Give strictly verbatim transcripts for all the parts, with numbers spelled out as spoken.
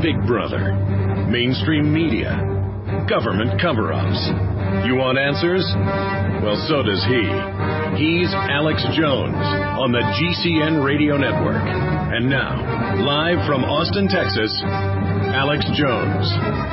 Big Brother, mainstream media, government cover-ups. You want answers? Well, so does he. He's Alex Jones on the G C N Radio Network. And now, live from Austin, Texas, Alex Jones.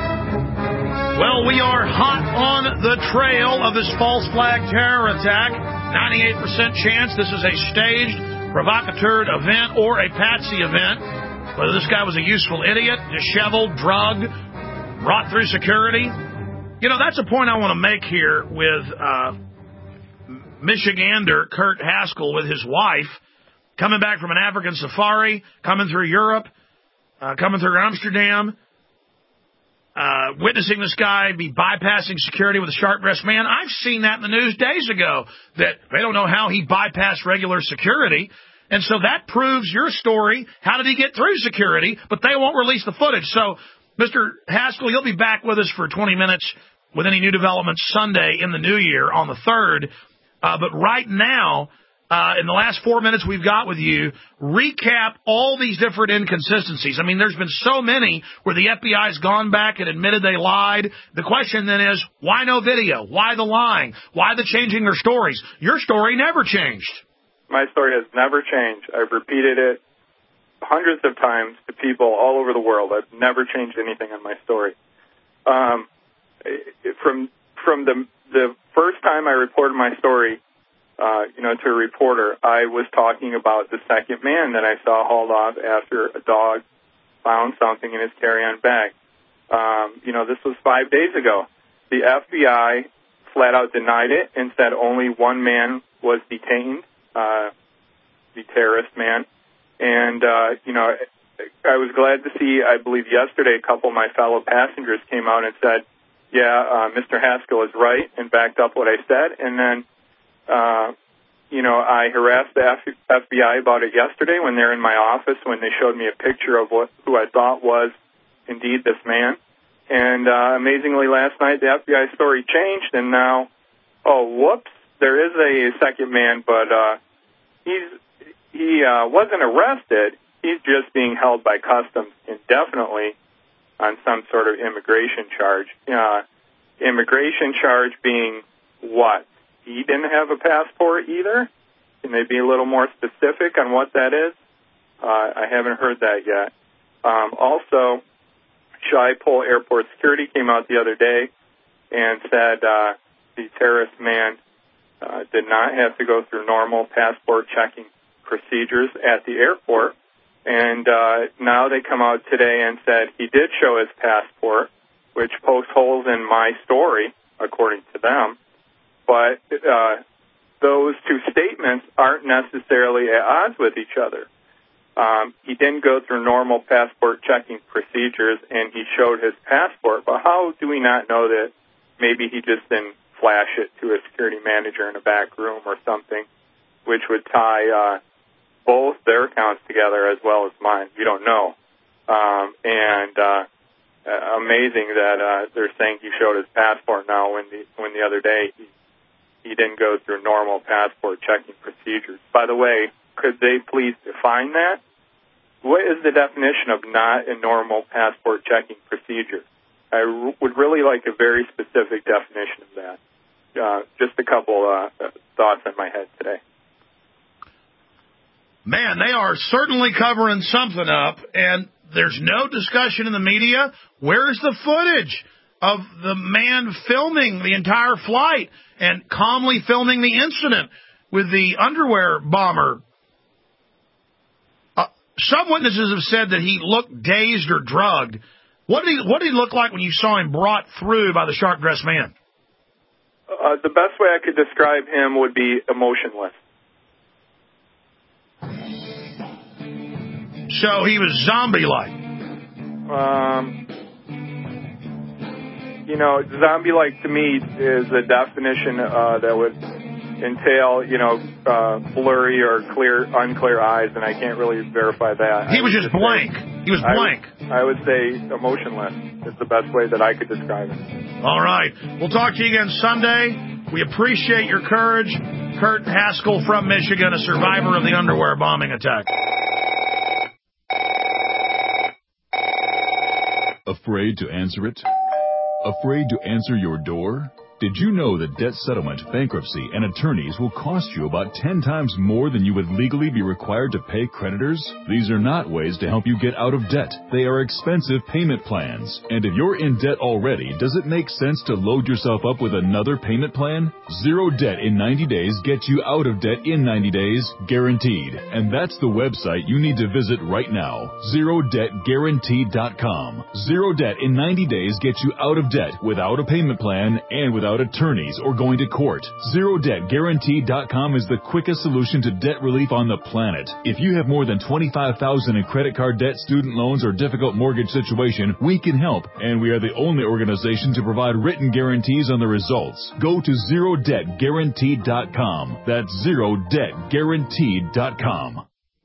Well, we are hot on the trail of this false flag terror attack. ninety-eight percent chance this is a staged, provocateur event or a patsy event. Whether this guy was a useful idiot, disheveled, drugged, brought through security. You know, that's a point I want to make here with uh, Michigander Kurt Haskell with his wife, coming back from an African safari, coming through Europe, uh, coming through Amsterdam, uh, witnessing this guy be bypassing security with a sharp-dressed man. I've seen that in the news days ago, that they don't know how he bypassed regular security. And so that proves your story. How did he get through security? But they won't release the footage. So, Mister Haskell, you'll be back with us for twenty minutes with any new developments Sunday in the new year on the third. Uh, but right now, uh, in the last four minutes we've got with you, recap all these different inconsistencies. I mean, there's been so many where the F B I's gone back and admitted they lied. The question then is, why no video? Why the lying? Why the changing their stories? Your story never changed. My story has never changed. I've repeated it hundreds of times to people all over the world. I've never changed anything on my story. Um, from from the the first time I reported my story, uh, you know, to a reporter, I was talking about the second man that I saw hauled off after a dog found something in his carry-on bag. Um, you know, this was five days ago. The F B I flat out denied it and said only one man was detained. Uh, the terrorist man. And, uh, you know, I was glad to see, I believe yesterday, a couple of my fellow passengers came out and said, yeah, uh, Mister Haskell is right, and backed up what I said. And then, uh, you know, I harassed the F- FBI about it yesterday when they're in my office, when they showed me a picture of what who I thought was indeed this man. And uh, amazingly, last night, the F B I story changed, and now, oh, whoops, there is a second man, but uh, he's he uh, wasn't arrested. He's just being held by customs indefinitely on some sort of immigration charge. Uh, immigration charge being what? He didn't have a passport either? Can they be a little more specific on what that is? Uh, I haven't heard that yet. Um, also, Schiphol Airport Security came out the other day and said uh, the terrorist man Uh, did not have to go through normal passport checking procedures at the airport. And uh, now they come out today and said he did show his passport, which pokes holes in my story, according to them. But uh, those two statements aren't necessarily at odds with each other. Um, he didn't go through normal passport checking procedures, and he showed his passport. But how do we not know that maybe he just didn't flash it to a security manager in a back room or something, which would tie uh, both their accounts together as well as mine? We don't know. Um, and uh, amazing that uh, they're saying he showed his passport now when the when the other day he, he didn't go through normal passport checking procedures. By the way, could they please define that? What is the definition of not a normal passport checking procedure? I r- would really like a very specific definition of that. Uh, just a couple uh, thoughts in my head today. Man, they are certainly covering something up, and there's no discussion in the media. Where's the footage of the man filming the entire flight and calmly filming the incident with the underwear bomber? Uh, some witnesses have said that he looked dazed or drugged. What did he, what did he look like when you saw him brought through by the sharp-dressed man? Uh, the best way I could describe him would be emotionless. So he was zombie-like. Um, you know, zombie-like to me is a definition uh, that would entail, you know, uh, blurry or clear, unclear eyes, and I can't really verify that. He was just blank. Say, he was blank. I would, I would say emotionless is the best way that I could describe it. All right. We'll talk to you again Sunday. We appreciate your courage. Kurt Haskell from Michigan, a survivor of the underwear bombing attack. Afraid to answer it? Afraid to answer your door? Did you know that debt settlement, bankruptcy, and attorneys will cost you about ten times more than you would legally be required to pay creditors? These are not ways to help you get out of debt. They are expensive payment plans. And if you're in debt already, does it make sense to load yourself up with another payment plan? Zero debt in ninety days gets you out of debt in ninety days, guaranteed. And that's the website you need to visit right now, zero debt guaranteed dot com. Zero debt in ninety days gets you out of debt without a payment plan and without attorneys or going to court. zero debt guaranteed dot com is the quickest solution to debt relief on the planet. If you have more than twenty-five thousand dollars in credit card debt, student loans, or difficult mortgage situation, we can help, and we are the only organization to provide written guarantees on the results. Go to zero debt guaranteed dot com. That's zero debt guaranteed dot com.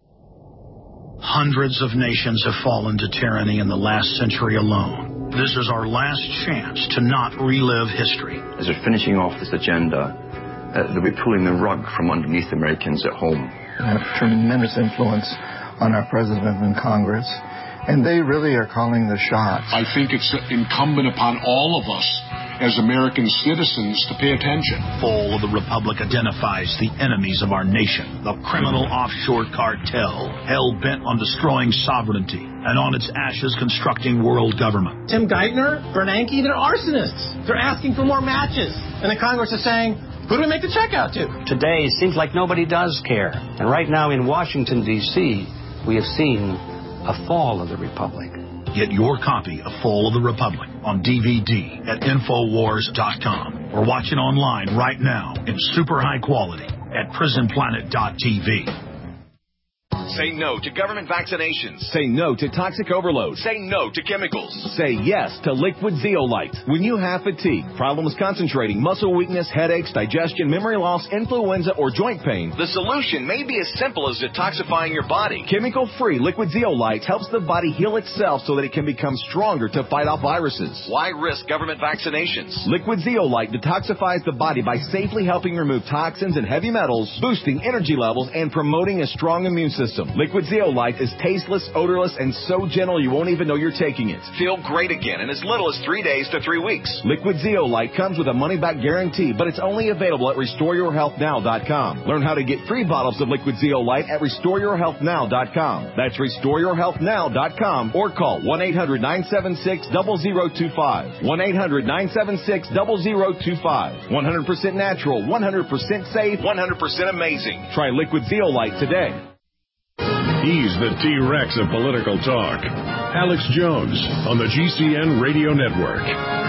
Hundreds of nations have fallen to tyranny in the last century alone. This is our last chance to not relive history. As they're finishing off this agenda, uh, they'll be pulling the rug from underneath Americans at home. They have tremendous influence on our president and Congress, and they really are calling the shots. I think it's incumbent upon all of us as American citizens to pay attention. Fall of the Republic identifies the enemies of our nation, the criminal offshore cartel, hell-bent on destroying sovereignty, and on its ashes constructing world government. Tim Geithner, Bernanke, they're arsonists. They're asking for more matches. And the Congress is saying, who do we make the check out to? Today, it seems like nobody does care. And right now in Washington, D C, we have seen a fall of the Republic. Get your copy of Fall of the Republic on D V D at Infowars dot com or watch it online right now in super high quality at Prison Planet dot T V. Say no to government vaccinations. Say no to toxic overload. Say no to chemicals. Say yes to liquid zeolite. When you have fatigue, problems concentrating, muscle weakness, headaches, digestion, memory loss, influenza, or joint pain, the solution may be as simple as detoxifying your body. Chemical-free liquid zeolite helps the body heal itself so that it can become stronger to fight off viruses. Why risk government vaccinations? Liquid zeolite detoxifies the body by safely helping remove toxins and heavy metals, boosting energy levels, and promoting a strong immune system. Liquid zeolite is tasteless, odorless, and so gentle you won't even know you're taking it. Feel great again in as little as three days to three weeks. Liquid zeolite comes with a money-back guarantee, but it's only available at restore your health now dot com. Learn how to get free bottles of liquid zeolite at restore your health now dot com. That's restore your health now dot com or call one eight hundred nine seven six zero zero two five. one eight hundred nine seven six zero zero two five. one hundred percent natural, one hundred percent safe, one hundred percent amazing. Try liquid zeolite today. He's the T-Rex of political talk. Alex Jones on the G C N Radio Network.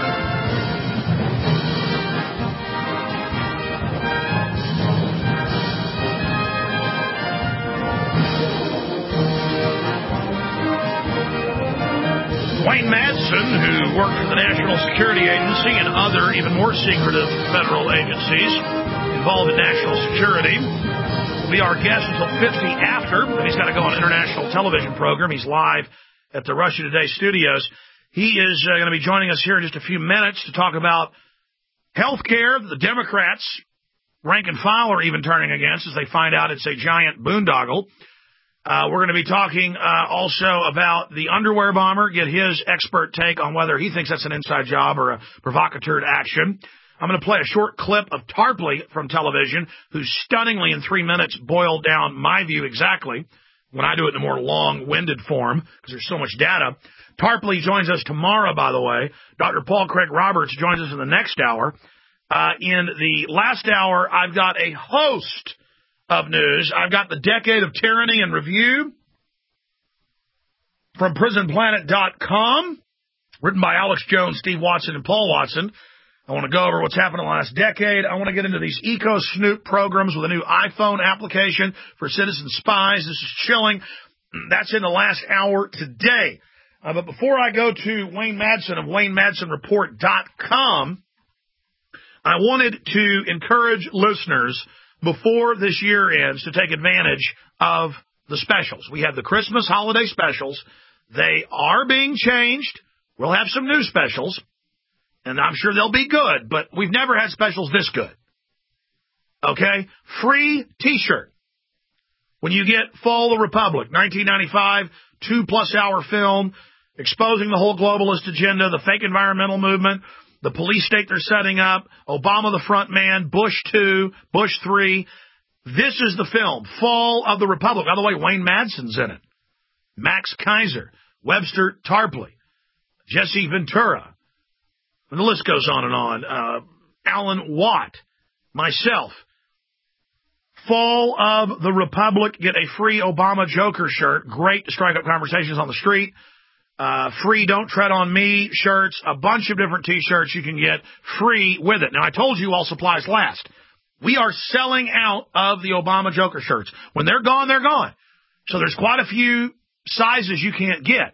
Wayne Madsen, who worked for the National Security Agency and other even more secretive federal agencies involved in national security, will be our guest until fifty after. He's got to go on an international television program. He's live at the Russia Today studios. He is uh, going to be joining us here in just a few minutes to talk about health care. The Democrats, rank and file, are even turning against as they find out it's a giant boondoggle. Uh, we're going to be talking uh, also about the underwear bomber, get his expert take on whether he thinks that's an inside job or a provocateur action. I'm going to play a short clip of Tarpley from television, who stunningly in three minutes boiled down my view exactly when I do it in a more long-winded form because there's so much data. Tarpley joins us tomorrow, by the way. Doctor Paul Craig Roberts joins us in the next hour. Uh, in the last hour, I've got a host of news. I've got the Decade of Tyranny in Review from Prison Planet dot com, written by Alex Jones, Steve Watson, and Paul Watson. I want to go over what's happened in the last decade. I want to get into these Eco-Snoop programs with a new iPhone application for citizen spies. This is chilling. That's in the last hour today. Uh, but before I go to Wayne Madsen of Wayne Madsen Report dot com, I wanted to encourage listeners before this year ends to take advantage of the specials. We have the Christmas holiday specials. They are being changed. We'll have some new specials, and I'm sure they'll be good, but we've never had specials this good. Okay? Free T-shirt. When you get Fall of the Republic, nineteen ninety-five, two-plus hour film, exposing the whole globalist agenda, the fake environmental movement, the police state they're setting up, Obama the front man, Bush two, Bush three. This is the film, Fall of the Republic. By the way, Wayne Madsen's in it. Max Kaiser, Webster Tarpley, Jesse Ventura. And the list goes on and on. Uh, Alan Watt, myself. Fall of the Republic. Get a free Obama Joker shirt. Great to strike up conversations on the street. Uh, free Don't Tread on Me shirts. A bunch of different T-shirts you can get free with it. Now, I told you all supplies last. We are selling out of the Obama Joker shirts. When they're gone, they're gone. So there's quite a few sizes you can't get.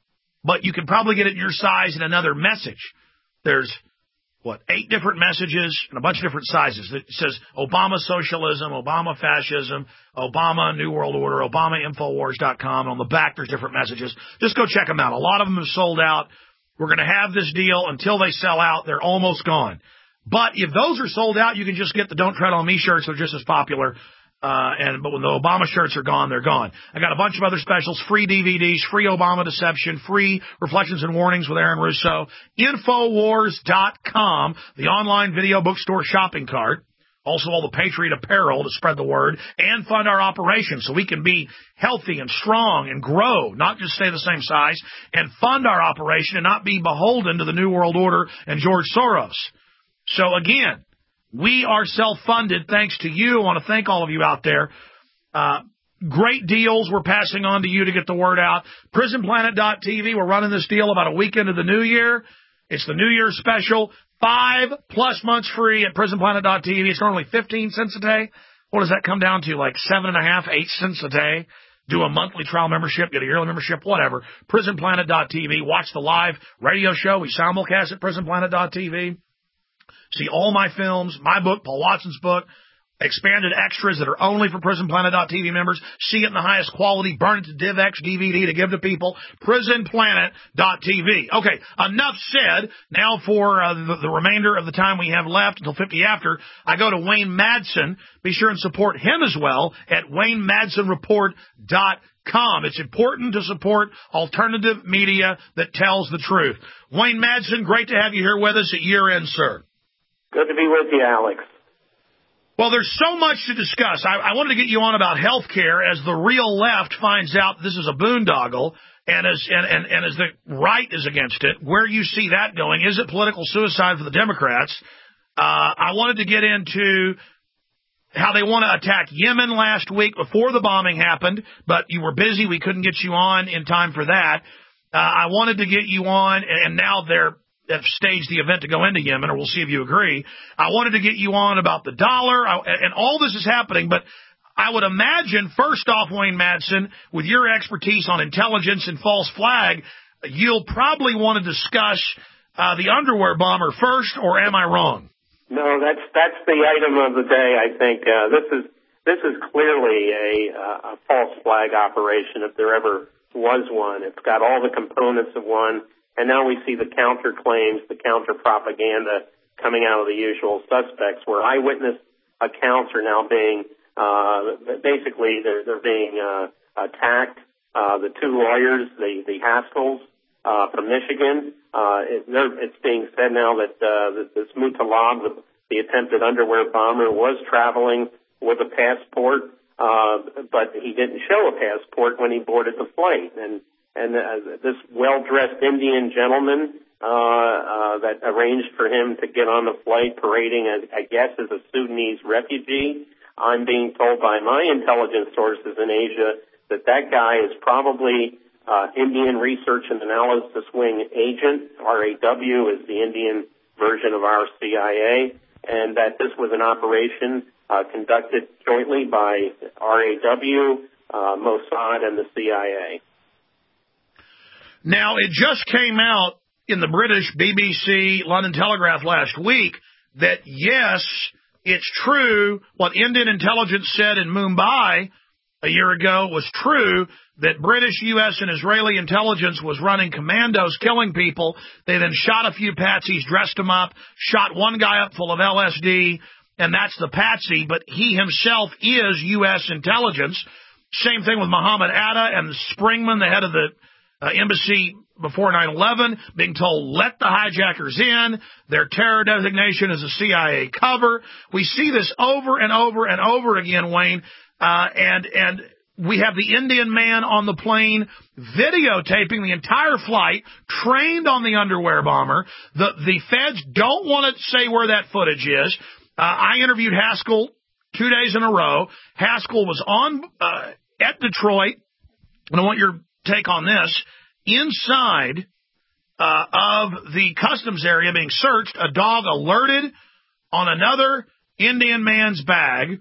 But you can probably get it in your size in another message. There's, what, eight different messages and a bunch of different sizes. It says Obama Socialism, Obama Fascism, Obama New World Order, Obama Infowars dot com. On the back, there's different messages. Just go check them out. A lot of them have sold out. We're going to have this deal until they sell out. They're almost gone. But if those are sold out, you can just get the Don't Tread on Me shirts. They're just as popular. Uh, and, but when the Obama shirts are gone, they're gone. I got a bunch of other specials, free D V Ds, free Obama Deception, free Reflections and Warnings with Aaron Russo, Infowars dot com, the online video bookstore shopping cart. Also all the Patriot apparel to spread the word and fund our operation so we can be healthy and strong and grow, not just stay the same size, and fund our operation and not be beholden to the New World Order and George Soros. So again, we are self-funded thanks to you. I want to thank all of you out there. Uh, great deals we're passing on to you to get the word out. Prison Planet dot T V, we're running this deal about a week into the new year. It's the New Year's special. Five plus months free at Prison Planet dot T V. It's normally fifteen cents a day. What does that come down to? Like seven and a half, eight cents a day? Do a monthly trial membership, get a yearly membership, whatever. Prison Planet dot T V. Watch the live radio show. We simulcast at Prison Planet dot T V. See all my films, my book, Paul Watson's book, expanded extras that are only for Prison Planet dot T V members. See it in the highest quality. Burn it to DivX D V D to give to people. Prison Planet dot T V. Okay, enough said. Now for uh, the, the remainder of the time we have left until fifty after, I go to Wayne Madsen. Be sure and support him as well at Wayne Madsen Report dot com. It's important to support alternative media that tells the truth. Wayne Madsen, great to have you here with us at year end, sir. Good to be with you, Alex. Well, there's so much to discuss. I, I wanted to get you on about health care as the real left finds out this is a boondoggle, and as and, and, and as the right is against it. Where you see that going? Is it political suicide for the Democrats? Uh, I wanted to get into how they want to attack Yemen last week before the bombing happened, but you were busy. We couldn't get you on in time for that. Uh, I wanted to get you on, and now they're have staged the event to go into Yemen, or we'll see if you agree. I wanted to get you on about the dollar, and all this is happening, but I would imagine, first off, Wayne Madsen, with your expertise on intelligence and false flag, you'll probably want to discuss uh, the underwear bomber first, or am I wrong? No, that's that's the item of the day, I think. Uh, this is this is clearly a, uh, a false flag operation, if there ever was one. It's got all the components of one. And now we see the counterclaims, the counter-propaganda coming out of the usual suspects, where eyewitness accounts are now being, uh, basically they're, they're being uh, attacked. Uh, the two lawyers, the, the Haskells uh, from Michigan, uh, it, it's being said now that, uh, that this Mutalab, the, the attempted underwear bomber, was traveling with a passport, uh, but he didn't show a passport when he boarded the flight. And And uh, this well-dressed Indian gentleman uh, uh, that arranged for him to get on the flight, parading, as, I guess, as a Sudanese refugee. I'm being told by my intelligence sources in Asia that that guy is probably uh, Indian Research and Analysis Wing agent. R A W is the Indian version of our C I A, and that this was an operation uh, conducted jointly by R A W, uh, Mossad, and the C I A. Now, it just came out in the British B B C London Telegraph last week that, yes, it's true what Indian intelligence said in Mumbai a year ago was true, that British, U S, and Israeli intelligence was running commandos, killing people. They then shot a few patsies, dressed them up, shot one guy up full of L S D, and that's the patsy, but he himself is U S intelligence. Same thing with Muhammad Atta and Springman, the head of the uh, embassy before nine eleven, being told, let the hijackers in. Their terror designation is a C I A cover. We see this over and over and over again, Wayne, uh, and, and we have the Indian man on the plane videotaping the entire flight, trained on the underwear bomber. The, the feds don't want to say where that footage is. Uh, I interviewed Haskell two days in a row. Haskell was on, uh, at Detroit, and I want your take on this. Inside uh, of the customs area being searched, a dog alerted on another Indian man's bag.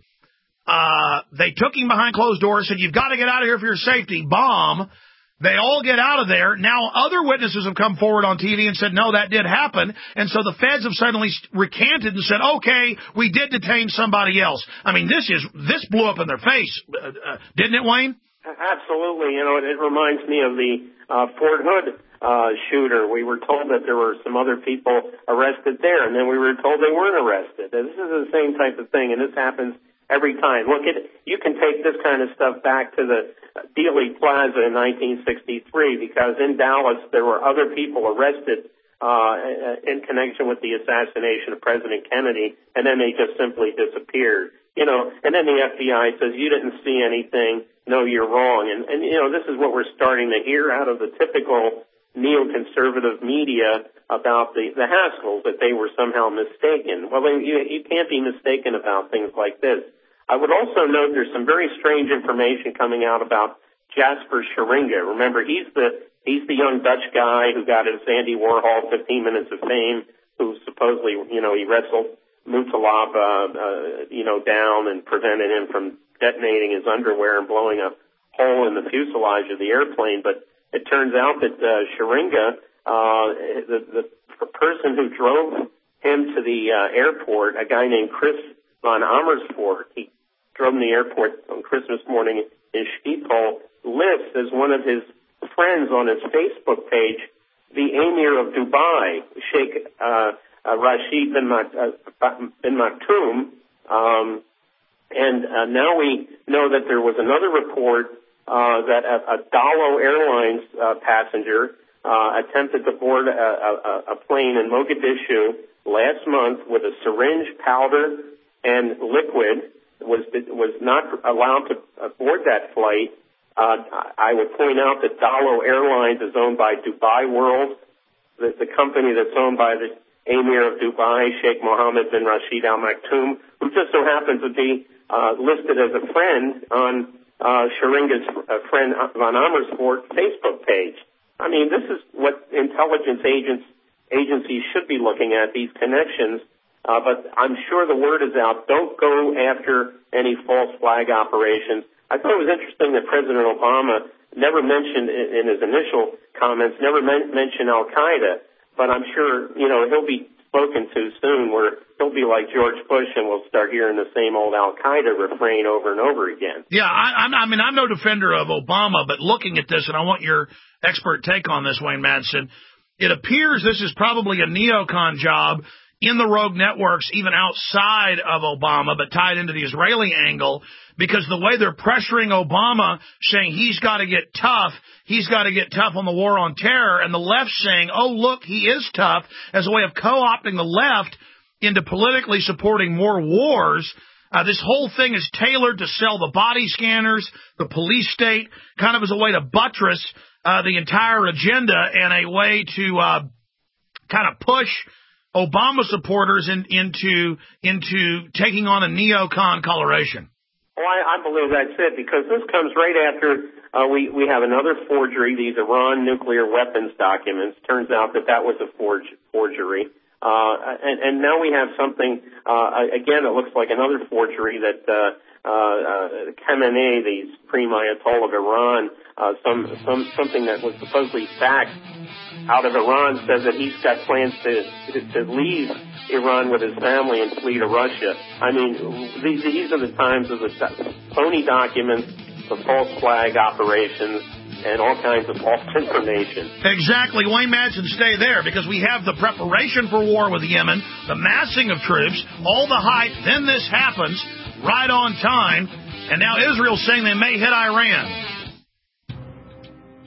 Uh, they took him behind closed doors, said, you've got to get out of here for your safety. Bomb. They all get out of there. Now other witnesses have come forward on T V and said, no, that did happen. And so the feds have suddenly recanted and said, okay, we did detain somebody else. I mean, this is this blew up in their face, uh, uh, didn't it, Wayne? Absolutely. You know, it, it reminds me of the uh, Fort Hood uh, shooter. We were told that there were some other people arrested there, and then we were told they weren't arrested. And this is the same type of thing, and this happens every time. Look, it, you can take this kind of stuff back to the Dealey Plaza in nineteen sixty-three, because in Dallas there were other people arrested uh, in connection with the assassination of President Kennedy, and then they just simply disappeared. You know, and then the F B I says, you didn't see anything. No, you're wrong. And, and, you know, this is what we're starting to hear out of the typical neoconservative media about the, the Haskells, that they were somehow mistaken. Well, you, you can't be mistaken about things like this. I would also note there's some very strange information coming out about Jasper Scheringa. Remember, he's the, he's the young Dutch guy who got his Andy Warhol fifteen minutes of fame, who supposedly, you know, he wrestled Mutalab, uh, uh, you know, down and prevented him from detonating his underwear and blowing a hole in the fuselage of the airplane. But it turns out that uh, Scheringa, uh, the, the person who drove him to the uh, airport, a guy named Chris von Amersfoort, he drove him to the airport on Christmas morning in Schiphol, lists as one of his friends on his Facebook page the Emir of Dubai, Sheikh uh, uh, Rashid bin, Mak- uh, bin Maktoum. Um, and uh, now we know that there was another report uh, that a, a Dalo Airlines uh, passenger uh, attempted to board a, a, a plane in Mogadishu last month with a syringe, powder, and liquid, was was not allowed to board that flight. Uh, I would point out that Dalo Airlines is owned by Dubai World, the, the company that's owned by the Emir of Dubai, Sheikh Mohammed bin Rashid Al Maktoum, who just so happens to be uh, listed as a friend on uh, Scheringa's uh, friend von Amersfoort Facebook page. I mean, this is what intelligence agents agencies should be looking at, these connections. Uh, but I'm sure the word is out. Don't go after any false flag operations. I thought it was interesting that President Obama never mentioned in his initial comments, never men- mentioned Al-Qaeda. But I'm sure, you know, he'll be spoken to soon where he'll be like George Bush and we'll start hearing the same old Al-Qaeda refrain over and over again. Yeah, I, I mean, I'm no defender of Obama, but looking at this, and I want your expert take on this, Wayne Madsen, it appears this is probably a neocon job in the rogue networks, even outside of Obama, but tied into the Israeli angle, because the way they're pressuring Obama, saying he's got to get tough, he's got to get tough on the war on terror, and the left saying, oh, look, he is tough, as a way of co-opting the left into politically supporting more wars. Uh, this whole thing is tailored to sell the body scanners, the police state, kind of as a way to buttress uh, the entire agenda and a way to uh, kind of push Obama supporters in, into into taking on a neocon coloration. Well, I, I believe that's it, because this comes right after uh, we, we have another forgery, these Iran nuclear weapons documents. Turns out that that was a forge, forgery. Uh, and, and now we have something, uh, again, it looks like another forgery that uh, uh, uh, Khamenei, the Supreme Ayatollah of Iran, uh, some, some something that was supposedly faxed out of Iran, says that he's got plans to, to, to leave Iran with his family and flee to Russia. I mean, these, these are the times of the phony documents, the false flag operations, and all kinds of false information. Exactly. Wayne Madsen, stay there, because we have the preparation for war with Yemen, the massing of troops, all the hype, then this happens right on time, and now Israel's saying they may hit Iran.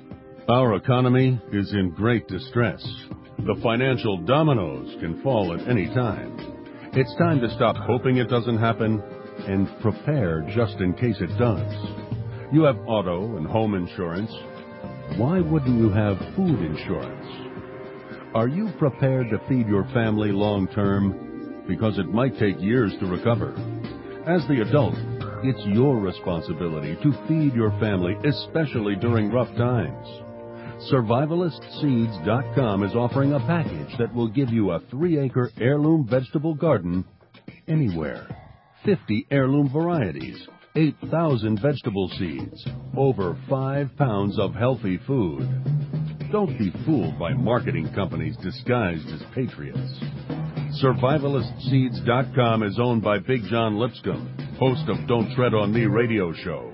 Our economy is in great distress. The financial dominoes can fall at any time. It's time to stop hoping it doesn't happen and prepare just in case it does. You have auto and home insurance. Why wouldn't you have food insurance? Are you prepared to feed your family long term? Because it might take years to recover. As the adult, it's your responsibility to feed your family, especially during rough times. Survivalist Seeds dot com is offering a package that will give you a three-acre heirloom vegetable garden anywhere. fifty heirloom varieties, eight thousand vegetable seeds, over five pounds of healthy food. Don't be fooled by marketing companies disguised as patriots. Survivalist Seeds dot com is owned by Big John Lipscomb, host of Don't Tread on Me radio show.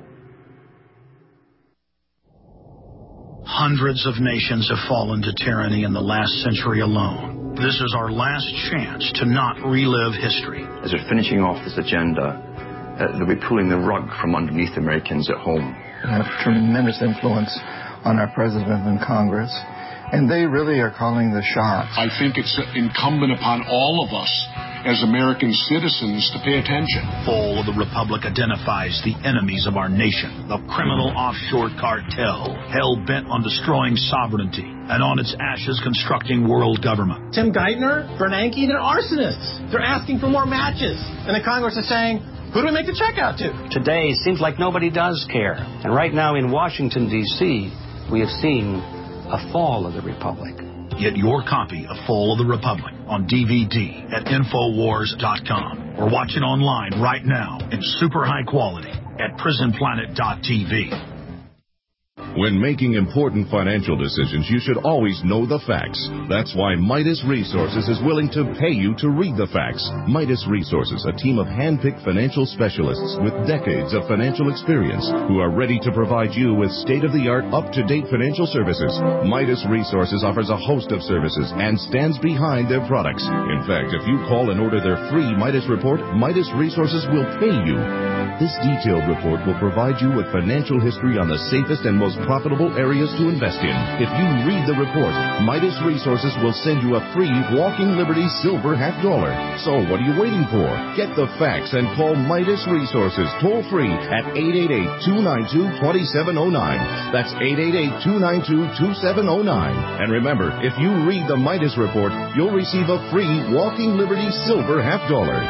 Hundreds of nations have fallen to tyranny in the last century alone. This is our last chance to not relive history. As we're finishing off this agenda, uh, they'll be pulling the rug from underneath Americans at home. I have tremendous influence on our president and Congress, and they really are calling the shots. I think it's incumbent upon all of us as American citizens to pay attention. Fall of the Republic identifies the enemies of our nation, the criminal offshore cartel, hell-bent on destroying sovereignty, and on its ashes constructing world government. Tim Geithner, Bernanke, they're arsonists. They're asking for more matches. And the Congress is saying, who do we make the check out to? Today seems like nobody does care. And right now in Washington, D C, we have seen a fall of the Republic. Get your copy of Fall of the Republic on D V D at Infowars dot com or watch it online right now in super high quality at Prison Planet dot T V. When making important financial decisions, you should always know the facts. That's why Midas Resources is willing to pay you to read the facts. Midas Resources, a team of hand-picked financial specialists with decades of financial experience who are ready to provide you with state-of-the-art, up-to-date financial services. Midas Resources offers a host of services and stands behind their products. In fact, if you call and order their free Midas report, Midas Resources will pay you. This detailed report will provide you with financial history on the safest and most profitable areas to invest in. If you read the report, Midas Resources will send you a free Walking Liberty silver half dollar. So what are you waiting for? Get the facts and call Midas Resources toll free at eight eight eight, two nine two, two seven zero nine. That's eight eight eight, two nine two, two seven zero nine. And remember, if you read the Midas report, you'll receive a free Walking Liberty silver half dollar.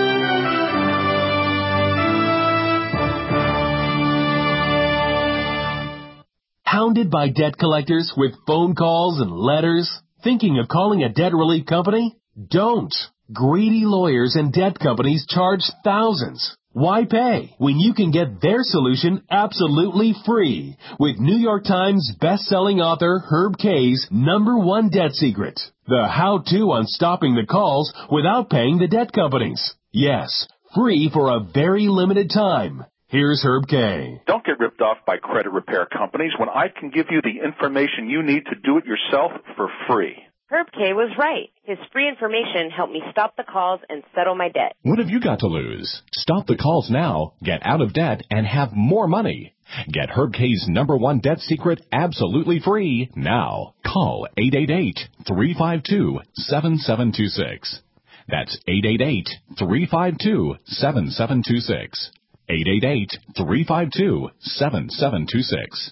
Hounded by debt collectors with phone calls and letters? Thinking of calling a debt relief company? Don't. Greedy lawyers and debt companies charge thousands. Why pay when you can get their solution absolutely free with New York Times best-selling author Herb Kay's number one debt secret, the how-to on stopping the calls without paying the debt companies. Yes, free for a very limited time. Here's Herb Kay. Don't get ripped off by credit repair companies when I can give you the information you need to do it yourself for free. Herb Kay was right. His free information helped me stop the calls and settle my debt. What have you got to lose? Stop the calls now, get out of debt, and have more money. Get Herb Kay's number one debt secret absolutely free now. Call eight eight eight, three five two, seven seven two six. That's eight eight eight, three five two, seven seven two six. eight eight eight, three five two, seven seven two six.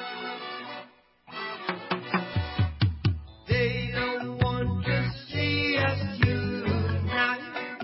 They don't want to see us unite.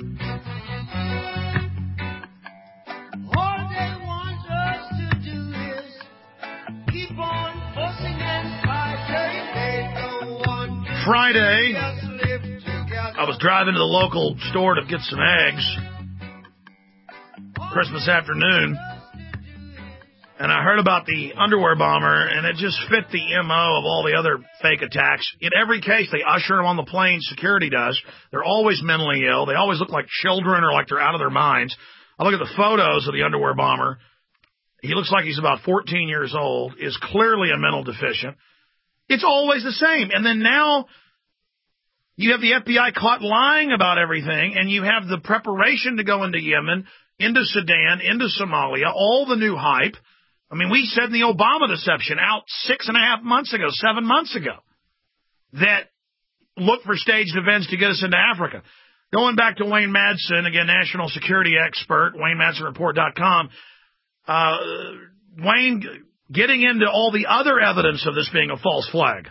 All they want us to do is keep on fussing and fighting. They don't want to Friday, see us live together. I was driving to the local store to get some eggs. Christmas afternoon, and I heard about the underwear bomber, and it just fit the M O of all the other fake attacks. In every case, they usher them on the plane, security does. They're always mentally ill. They always look like children or like they're out of their minds. I look at the photos of the underwear bomber. He looks like he's about fourteen years old, is clearly a mental deficient. It's always the same. And then now you have the F B I caught lying about everything, and you have the preparation to go into Yemen, into Sudan, into Somalia, all the new hype. I mean, we said in the Obama deception out six and a half months ago, seven months ago, that look for staged events to get us into Africa. Going back to Wayne Madsen, again, national security expert, Wayne Madsen Report dot com, uh, Wayne, getting into all the other evidence of this being a false flag.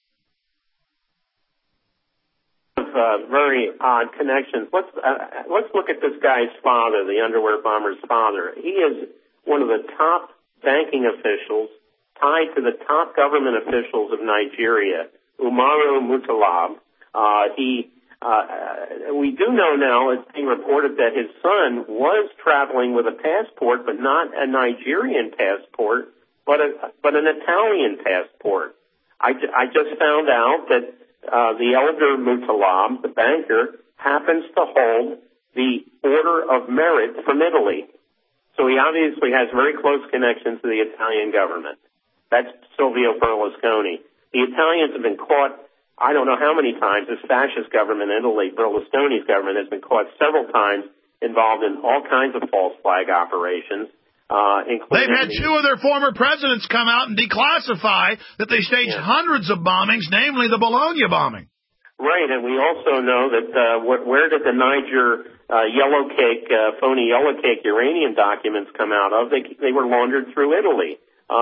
Uh, very odd connections. Let's uh, let's look at this guy's father, the underwear bomber's father. He is one of the top banking officials tied to the top government officials of Nigeria, Umaru Mutalab. Uh, he, uh, we do know now, it's being reported that his son was traveling with a passport, but not a Nigerian passport, but a, but an Italian passport. I, I just found out that uh, the elder Mutalab, the banker, happens to hold the Order of Merit from Italy. So he obviously has very close connections to the Italian government. That's Silvio Berlusconi. The Italians have been caught, I don't know how many times, this fascist government in Italy, Berlusconi's government, has been caught several times involved in all kinds of false flag operations. Uh, including They've had two of their former presidents come out and declassify that they staged yeah. hundreds of bombings, namely the Bologna bombing. Right, and we also know that uh, wh- where did the Niger uh, yellow cake, uh, phony yellow cake uranium documents come out of? They they were laundered through Italy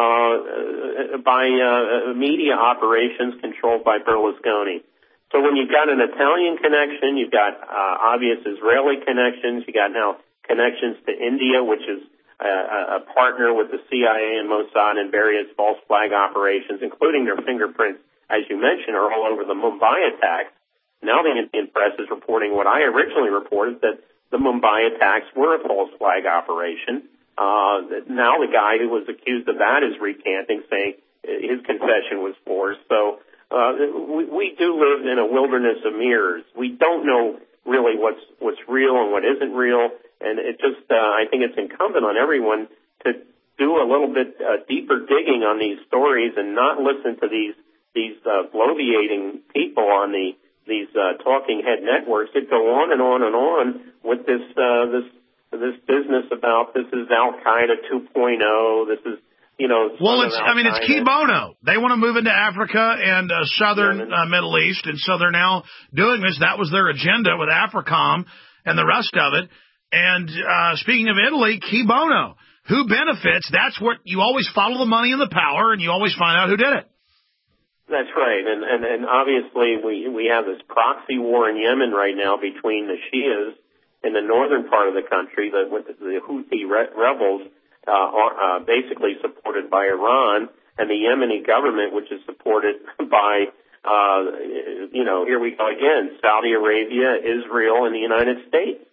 uh, by uh, media operations controlled by Berlusconi. So when you've got an Italian connection, you've got uh, obvious Israeli connections, you got now connections to India, which is uh, a partner with the C I A and Mossad in various false flag operations, including their fingerprints, as you mentioned, are all over the Mumbai attacks. Now the Indian press is reporting what I originally reported, that the Mumbai attacks were a false flag operation. Uh, now the guy who was accused of that is recanting, saying his confession was forced. So uh, we, we do live in a wilderness of mirrors. We don't know really what's what's real and what isn't real, and it just uh, I think it's incumbent on everyone to do a little bit uh, deeper digging on these stories and not listen to these these uh, bloviating people on the these uh, talking head networks that go on and on and on with this uh, this this business about this is Al Qaeda two point oh. This is you know. Well, it's I mean it's Key Bono. They want to move into Africa and uh, southern uh, Middle East, and so they're now doing this. That was their agenda with AFRICOM and the rest of it. And uh, speaking of Italy, Key Bono, who benefits? That's what you always follow the money and the power, and you always find out who did it. That's right, and, and, and obviously we, we have this proxy war in Yemen right now between the Shias in the northern part of the country, the, with the Houthi re- rebels, uh, are, uh, basically supported by Iran, and the Yemeni government, which is supported by, uh, you know, here we go again, Saudi Arabia, Israel, and the United States.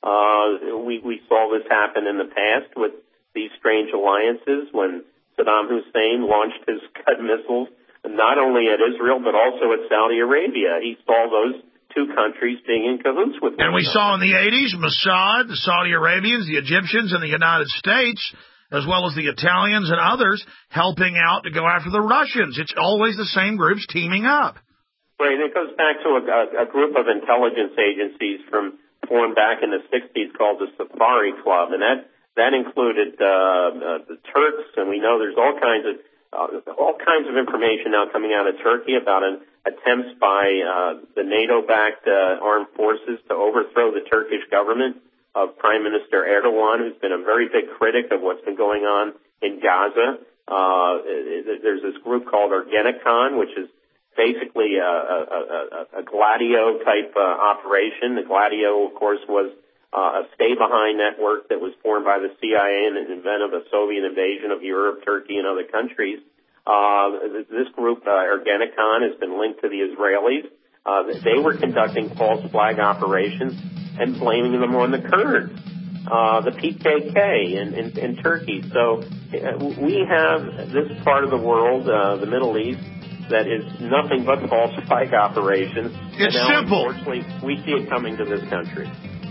Uh, we, we saw this happen in the past with these strange alliances when Saddam Hussein launched his Scud missiles not only at Israel, but also at Saudi Arabia. He saw those two countries being in cahoots with one And we another. saw in the eighties, Mossad, the Saudi Arabians, the Egyptians, and the United States, as well as the Italians and others, helping out to go after the Russians. It's always the same groups teaming up. Right, and it goes back to a, a group of intelligence agencies from formed back in the sixties called the Safari Club, and that, that included uh, uh, the Turks, and we know there's all kinds of Uh, all kinds of information now coming out of Turkey about an attempts by uh, the NATO-backed uh, armed forces to overthrow the Turkish government of Prime Minister Erdogan, who's been a very big critic of what's been going on in Gaza. Uh, there's this group called Ergenekon, which is basically a, a, a, a Gladio-type uh, operation. The Gladio, of course, was Uh, a stay-behind network that was formed by the C I A in the event of a Soviet invasion of Europe, Turkey, and other countries. Uh, this group, uh, Ergenekon, has been linked to the Israelis. Uh, they were conducting false flag operations and blaming them on the Kurds, uh, the P K K in, in, in Turkey. So uh, we have this part of the world, uh, the Middle East, that is nothing but false flag operations. It's and now, simple. Unfortunately, we see it coming to this country.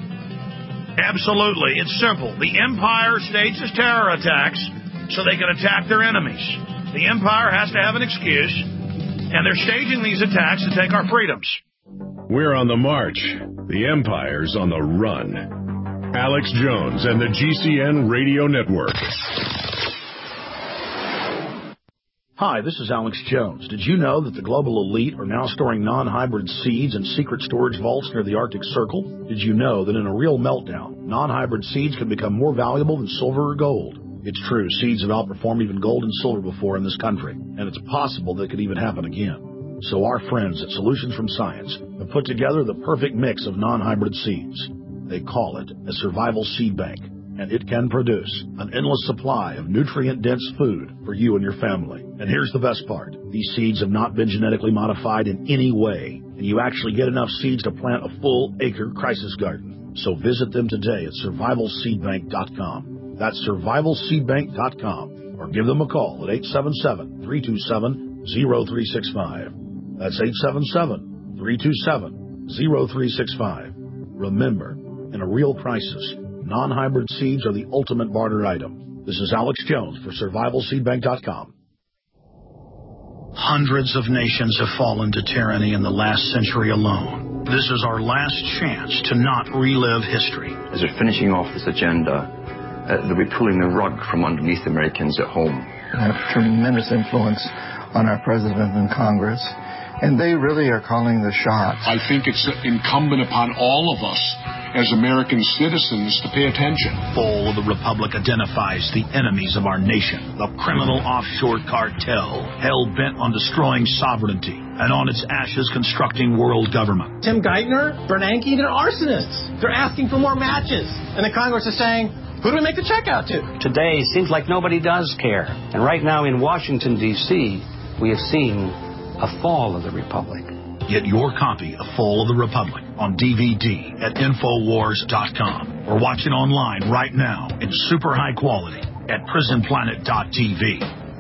Absolutely. It's simple. The empire stages terror attacks so they can attack their enemies. The empire has to have an excuse, and they're staging these attacks to take our freedoms. We're on the march. The empire's on the run. Alex Jones and the G C N Radio Network. Hi, this is Alex Jones. Did you know that the global elite are now storing non-hybrid seeds in secret storage vaults near the Arctic Circle? Did you know that in a real meltdown, non-hybrid seeds can become more valuable than silver or gold? It's true, seeds have outperformed even gold and silver before in this country, and it's possible that could even happen again. So our friends at Solutions from Science have put together the perfect mix of non-hybrid seeds. They call it a survival seed bank, and it can produce an endless supply of nutrient-dense food for you and your family. And here's the best part. These seeds have not been genetically modified in any way, and you actually get enough seeds to plant a full acre crisis garden. So visit them today at survival seed bank dot com. That's survival seed bank dot com, or give them a call at eight seven seven, three two seven, zero three six five. That's eight seven seven, three two seven, zero three six five. Remember, in a real crisis, non-hybrid seeds are the ultimate barter item. This is Alex Jones for survival seed bank dot com. Hundreds of nations have fallen to tyranny in the last century alone. This is our last chance to not relive history. As they're finishing off this agenda, uh, they'll be pulling the rug from underneath Americans at home. They have tremendous influence on our president and Congress, and they really are calling the shots. I think it's incumbent upon all of us as American citizens to pay attention. Fall of the Republic identifies the enemies of our nation, the criminal offshore cartel, hell-bent on destroying sovereignty, and on its ashes constructing world government. Tim Geithner, Bernanke, they're arsonists. They're asking for more matches. And the Congress is saying, who do we make the check out to? Today seems like nobody does care. And right now in Washington, D C, we have seen a fall of the Republic. Get your copy of Fall of the Republic on D V D at Infowars dot com or watch it online right now in super high quality at Prison Planet dot T V.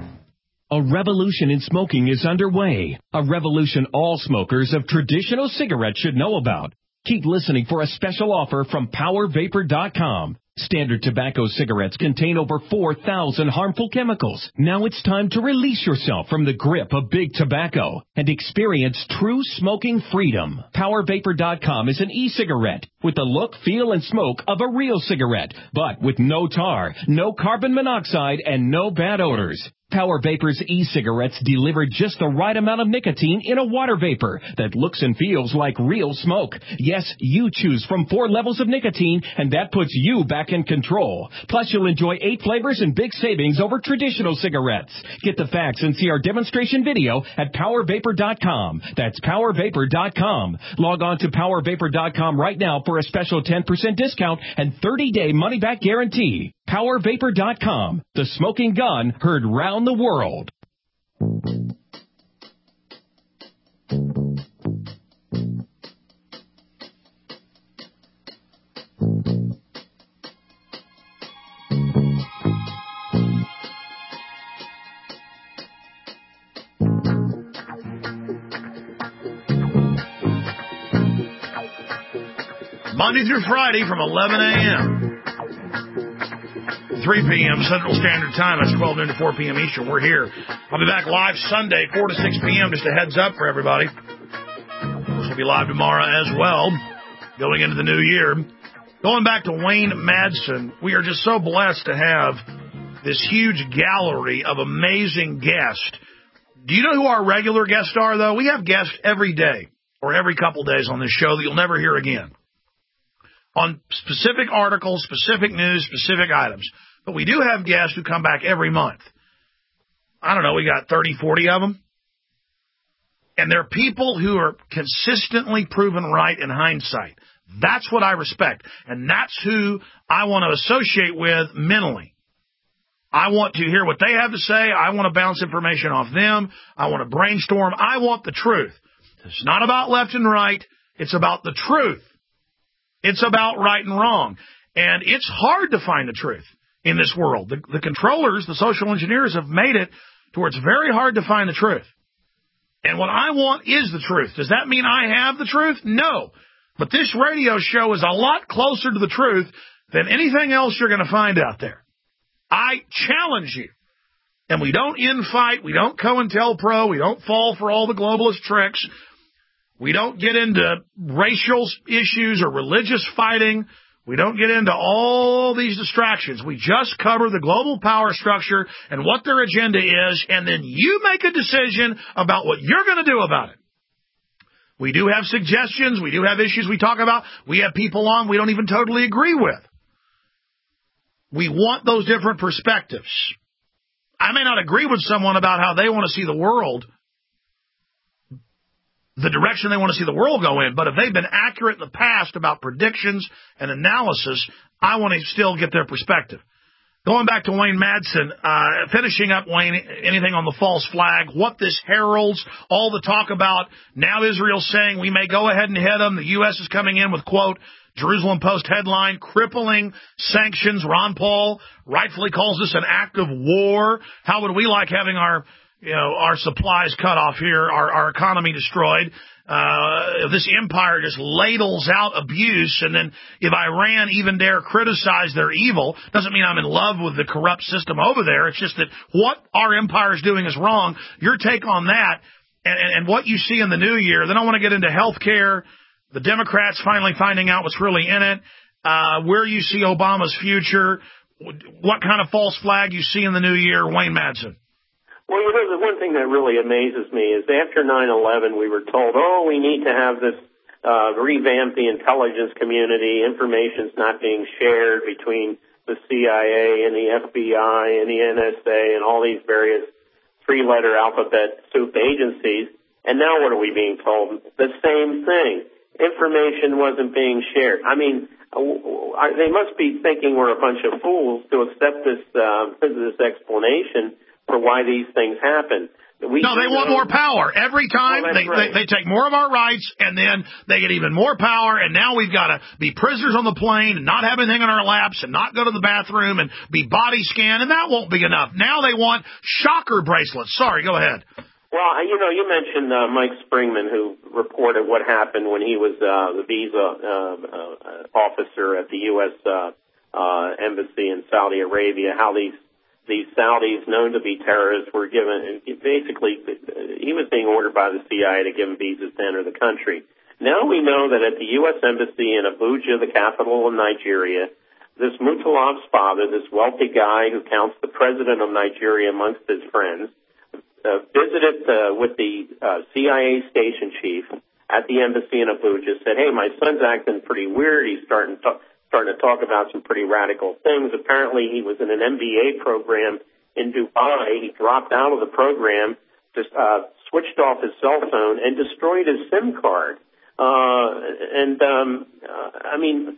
A revolution in smoking is underway. A revolution all smokers of traditional cigarettes should know about. Keep listening for a special offer from Power Vapor dot com. Standard tobacco cigarettes contain over four thousand harmful chemicals. Now it's time to release yourself from the grip of big tobacco and experience true smoking freedom. Power Vapor dot com is an e-cigarette with the look, feel, and smoke of a real cigarette, but with no tar, no carbon monoxide, and no bad odors. Power Vapor's e-cigarettes deliver just the right amount of nicotine in a water vapor that looks and feels like real smoke. Yes, you choose from four levels of nicotine, and that puts you back in control. Plus, you'll enjoy eight flavors and big savings over traditional cigarettes. Get the facts and see our demonstration video at Power Vapor dot com. That's Power Vapor dot com. Log on to Power Vapor dot com right now for a special ten percent discount and thirty-day money-back guarantee. Power Vapor dot com. The smoking gun heard round the world. Monday through Friday from eleven a.m. three p.m. Central Standard Time. That's twelve noon to four p.m. Eastern. We're here. I'll be back live Sunday, four to six p.m. Just a heads up for everybody. We'll be live tomorrow as well, going into the new year. Going back to Wayne Madsen, we are just so blessed to have this huge gallery of amazing guests. Do you know who our regular guests are, though? We have guests every day or every couple days on this show that you'll never hear again on specific articles, specific news, specific items. But we do have guests who come back every month. I don't know, we got thirty, forty of them. And they're people who are consistently proven right in hindsight. That's what I respect. And that's who I want to associate with mentally. I want to hear what they have to say. I want to bounce information off them. I want to brainstorm. I want the truth. It's not about left and right. It's about the truth. It's about right and wrong. And it's hard to find the truth in this world. The, the controllers, the social engineers, have made it to where it's very hard to find the truth. And what I want is the truth. Does that mean I have the truth? No. But this radio show is a lot closer to the truth than anything else you're going to find out there. I challenge you. And we don't infight. We don't COINTELPRO. We don't fall for all the globalist tricks. We don't get into racial issues or religious fighting. We don't get into all these distractions. We just cover the global power structure and what their agenda is, and then you make a decision about what you're going to do about it. We do have suggestions. We do have issues we talk about. We have people on we don't even totally agree with. We want those different perspectives. I may not agree with someone about how they want to see the world, the direction they want to see the world go in, but if they've been accurate in the past about predictions and analysis, I want to still get their perspective. Going back to Wayne Madsen, uh, finishing up, Wayne, anything on the false flag, what this heralds, all the talk about now Israel's saying we may go ahead and hit them. The U S is coming in with, quote, Jerusalem Post headline, crippling sanctions. Ron Paul rightfully calls this an act of war. How would we like having our, you know, our supplies cut off here, our, our economy destroyed? Uh, this empire just ladles out abuse, and then if Iran even dare criticize their evil, doesn't mean I'm in love with the corrupt system over there. It's just that what our empire is doing is wrong. Your take on that, and, and, and what you see in the new year. Then I want to get into health care, the Democrats finally finding out what's really in it, uh, where you see Obama's future, what kind of false flag you see in the new year. Wayne Madsen. Well, you know, the one thing that really amazes me is after nine eleven, we were told, oh, we need to have this, uh, revamp the intelligence community. Information's not being shared between the C I A and the F B I and the N S A and all these various three-letter alphabet soup agencies. And now what are we being told? The same thing. Information wasn't being shared. I mean, they must be thinking we're a bunch of fools to accept this, uh, this explanation for why these things happen. We no, they want more power. Every time oh, they, right. they they take more of our rights, and then they get even more power, and now we've got to be prisoners on the plane and not have anything in our laps and not go to the bathroom and be body scanned, and that won't be enough. Now they want shocker bracelets. Sorry, go ahead. Well, you know, you mentioned uh, Mike Springman, who reported what happened when he was uh, the visa uh, uh, officer at the U S Uh, uh, embassy in Saudi Arabia, how these These Saudis known to be terrorists were given, basically, he was being ordered by the C I A to give him visas to enter the country. Now we know that at the U S Embassy in Abuja, the capital of Nigeria, this Mutalab's father, this wealthy guy who counts the president of Nigeria amongst his friends, uh, visited uh, with the uh, C I A station chief at the embassy in Abuja, said, hey, my son's acting pretty weird. He's starting to starting to talk about some pretty radical things. Apparently, he was in an M B A program in Dubai. He dropped out of the program, just uh, switched off his cell phone, and destroyed his SIM card. Uh, and, um, uh, I mean,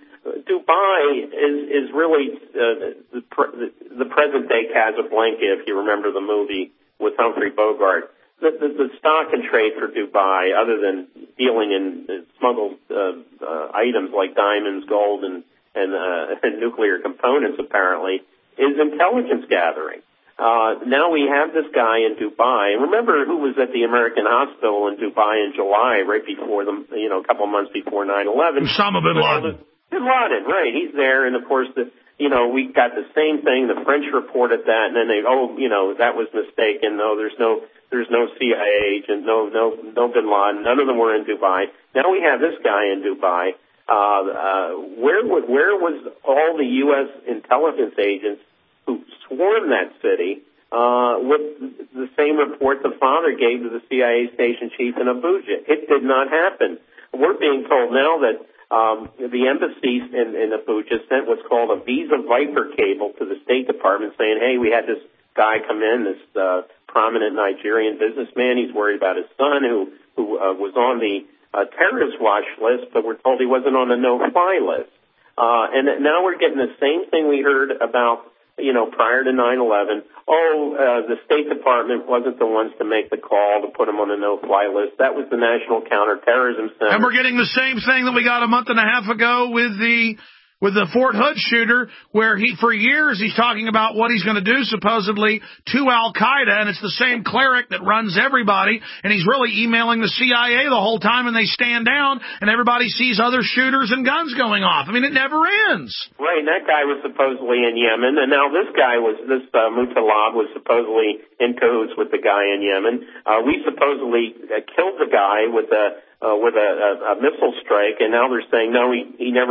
Dubai is, is really uh, the, the, the present-day Casablanca, if you remember the movie with Humphrey Bogart. The, the, the stock and trade for Dubai, other than dealing in smuggled uh, uh, items like diamonds, gold, and and, uh, and nuclear components, apparently, is intelligence gathering. Uh, now we have this guy in Dubai. And remember who was at the American hospital in Dubai in July, right before the, you know, a couple months before nine eleven. Osama bin Laden. Bin Laden, right. He's there, and of course, the, you know, we got the same thing. The French reported that, and then they, oh, you know, that was mistaken. No, there's no, there's no C I A agent, no, no, no bin Laden. None of them were in Dubai. Now we have this guy in Dubai. Uh, uh, where, where was all the U S intelligence agents who swarmed that city, uh, with the same report the father gave to the C I A station chief in Abuja? It did not happen. We're being told now that, um, the embassy in, in Abuja sent what's called a Visa Viper cable to the State Department saying, hey, we had this guy come in, this, uh, prominent Nigerian businessman. He's worried about his son who, who, uh, was on the, a terrorist watch list, but we're told he wasn't on the no-fly list. Uh, and now we're getting the same thing we heard about, you know, prior to nine eleven. Oh, uh, the State Department wasn't the ones to make the call to put him on the no-fly list. That was the National Counterterrorism Center. And we're getting the same thing that we got a month and a half ago with the with the Fort Hood shooter, where he, for years, he's talking about what he's going to do, supposedly, to Al-Qaeda, and it's the same cleric that runs everybody, and he's really emailing the C I A the whole time, and they stand down, and everybody sees other shooters and guns going off. I mean, it never ends. Right, and that guy was supposedly in Yemen, and now this guy was, this uh, Mutalab was supposedly in cahoots with the guy in Yemen. Uh, we supposedly uh, killed the guy with a, uh, with a, a, a missile strike, and now they're saying, no, he, he never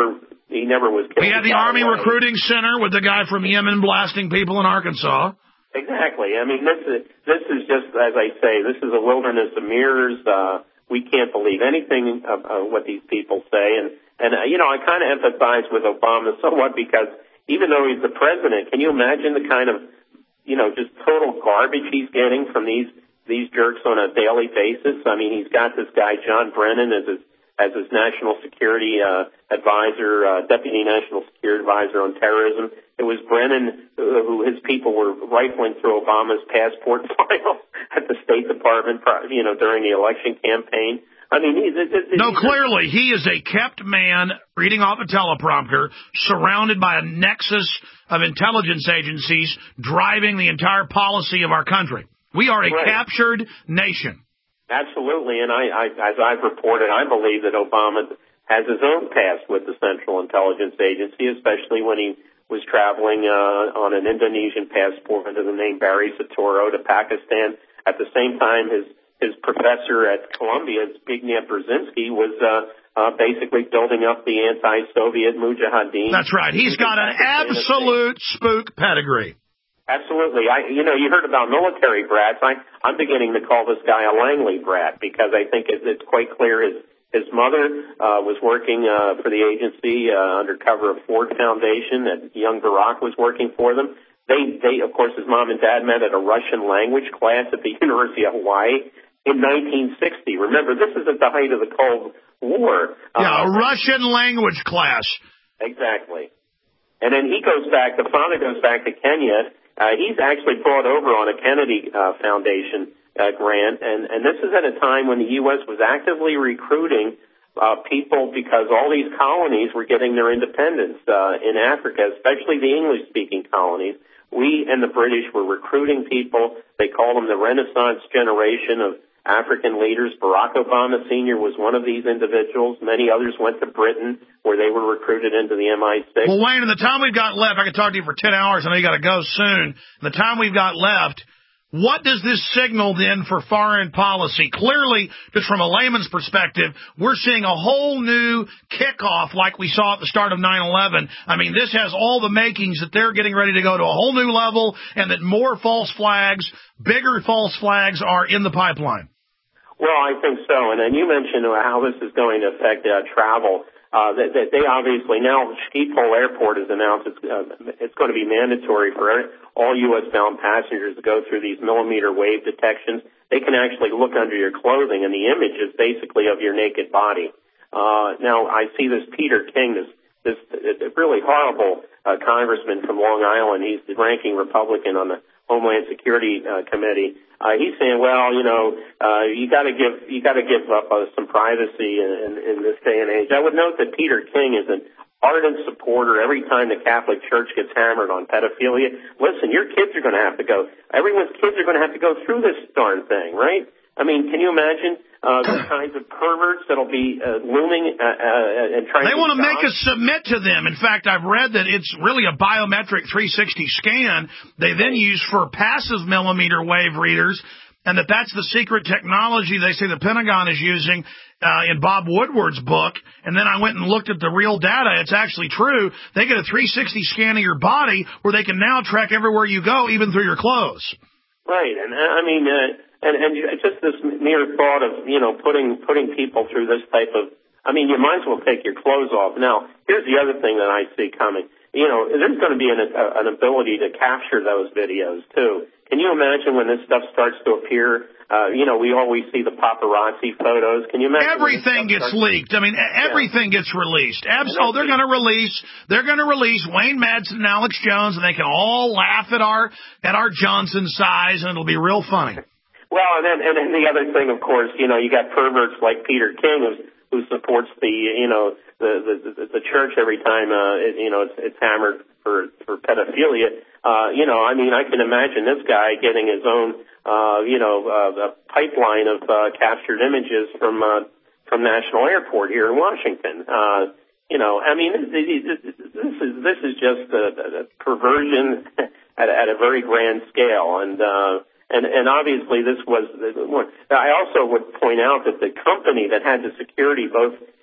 he never was killed. We had the Army Recruiting Center with the guy from Yemen blasting people in Arkansas. Exactly. I mean, this is this is just, as I say, this is a wilderness of mirrors. Uh, we can't believe anything of, of what these people say. And, and uh, you know, I kind of empathize with Obama somewhat because even though he's the president, can you imagine the kind of, you know, just total garbage he's getting from these these jerks on a daily basis? I mean, he's got this guy, John Brennan, as his as his national security uh, advisor, uh, deputy national security advisor on terrorism. It was Brennan uh, who his people were rifling through Obama's passport file at the State Department, you know, during the election campaign. I mean, he's, he's, he's, no, clearly he is a kept man reading off a teleprompter, surrounded by a nexus of intelligence agencies driving the entire policy of our country. We are a right. captured nation. Absolutely, and I, I, as I've reported, I believe that Obama has his own past with the Central Intelligence Agency, especially when he was traveling uh, on an Indonesian passport under the name Barry Soetoro to Pakistan. At the same time, his his professor at Columbia, Zbigniew Brzezinski, was uh, uh, basically building up the anti-Soviet Mujahideen. That's right. He's got an absolute spook pedigree. Absolutely. I, you know, you heard about military brats. I, I'm beginning to call this guy a Langley brat because I think it, it's quite clear his his mother uh, was working uh, for the agency uh, under cover of Ford Foundation, and young Barack was working for them. They, they, of course, his mom and dad met at a Russian language class at the University of Hawaii in nineteen sixty. Remember, this is at the height of the Cold War. Yeah, uh, a Russian language class. Exactly. And then he goes back. The father goes back to Kenya. Uh, he's actually brought over on a Kennedy uh, Foundation uh, grant, and, and this is at a time when the U S was actively recruiting uh, people because all these colonies were getting their independence uh, in Africa, especially the English-speaking colonies. We and the British were recruiting people. They called them the Renaissance generation of African leaders. Barack Obama Senior was one of these individuals. Many others went to Britain, where they were recruited into the M I six. Well, Wayne, in the time we've got left, I could talk to you for ten hours. I know you got to go soon. In the time we've got left, what does this signal then for foreign policy? Clearly, just from a layman's perspective, we're seeing a whole new kickoff like we saw at the start of nine eleven. I mean, this has all the makings that they're getting ready to go to a whole new level and that more false flags, bigger false flags are in the pipeline. Well, I think so. And then you mentioned how this is going to affect uh, travel. Uh, that, that they obviously now, Schiphol Airport has announced it's, uh, it's going to be mandatory for all U S bound passengers to go through these millimeter wave detections. They can actually look under your clothing, and the image is basically of your naked body. Uh, now, I see this Peter King, this, this uh, really horrible uh, congressman from Long Island. He's the ranking Republican on the Homeland Security uh, Committee. Uh, he's saying, well, you know, uh, you got to give you got to give up uh, some privacy in, in, in this day and age. I would note that Peter King is an ardent supporter every time the Catholic Church gets hammered on pedophilia. Listen, your kids are going to have to go. Everyone's kids are going to have to go through this darn thing, right? I mean, can you imagine uh, the kinds of perverts that'll be uh, looming uh, uh, and trying they to... They want to make us submit to them. In fact, I've read that it's really a biometric three sixty scan they then use for passive millimeter wave readers, and that that's the secret technology they say the Pentagon is using uh, in Bob Woodward's book. And then I went and looked at the real data. It's actually true. They get a three sixty scan of your body where they can now track everywhere you go, even through your clothes. Right, and I mean... Uh, And, and just this mere thought of, you know, putting putting people through this type of, I mean, you might as well take your clothes off. Now, here's the other thing that I see coming. You know, there's going to be an, a, an ability to capture those videos, too. Can you imagine when this stuff starts to appear? Uh, you know, we always see the paparazzi photos. Can you imagine? Everything gets starts- leaked. I mean, everything yeah. gets released. Absolutely. They're going to release, they're going to release Wayne Madsen and Alex Jones, and they can all laugh at our, at our Johnson size, and it'll be real funny. Well, and then, and then the other thing, of course, you know, you got perverts like Peter King who, who supports the, you know, the, the, the church every time, uh, it, you know, it's, it's hammered for, for pedophilia. Uh, you know, I mean, I can imagine this guy getting his own, uh, you know, uh, a pipeline of, uh, captured images from, uh, from National Airport here in Washington. Uh, you know, I mean, this, this is, this is just a, a perversion at, at a very grand scale. And, uh, And, and obviously this was, I also would point out that the company that had the security both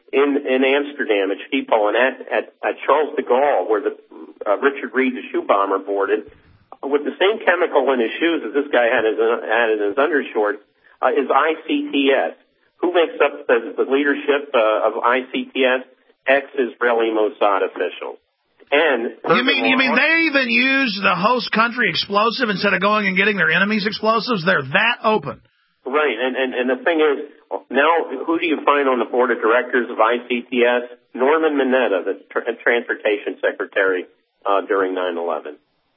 in, in Amsterdam, at Schiphol, and at, at, at Charles de Gaulle, where the, uh, Richard Reed, the shoe bomber, boarded, with the same chemical in his shoes as this guy had, his, had in his undershorts, uh, is I C T S. Who makes up the, the leadership uh, of I C T S? Ex-Israeli Mossad officials. And you mean you mean they even use the host country explosive instead of going and getting their enemies' explosives? They're that open. Right, and, and, and the thing is, now who do you find on the board of directors of I C T S? Norman Mineta, the tr- Transportation Secretary uh, during nine eleven.